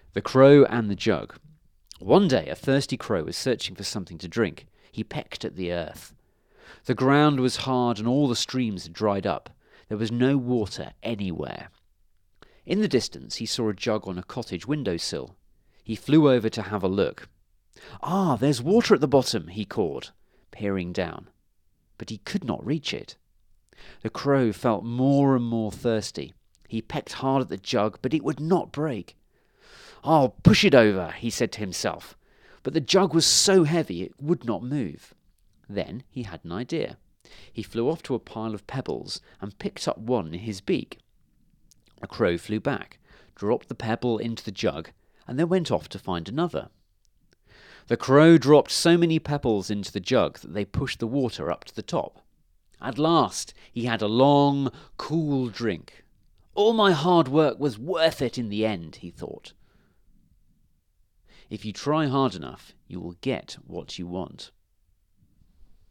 The Crow and the Jug. One day a thirsty crow was searching for something to drink. He pecked at the earth. The ground was hard and all the streams had dried up. There was no water anywhere. In the distance he saw a jug on a cottage window-sill. He flew over to have a look. "Ah, there's water at the bottom," he called, peering down. But he could not reach it. The crow felt more and more thirsty. He pecked hard at the jug, but it would not break. "I'll push it over," he said to himself. But the jug was so heavy it would not move. Then he had an idea. He flew off to a pile of pebbles and picked up one in his beak. The crow flew back, dropped the pebble into the jug, and then went off to find another. The crow dropped so many pebbles into the jug that they pushed the water up to the top. At last he had a long, cool drink. "All my hard work was worth it in the end," he thought. If you try hard enough, you will get what you want.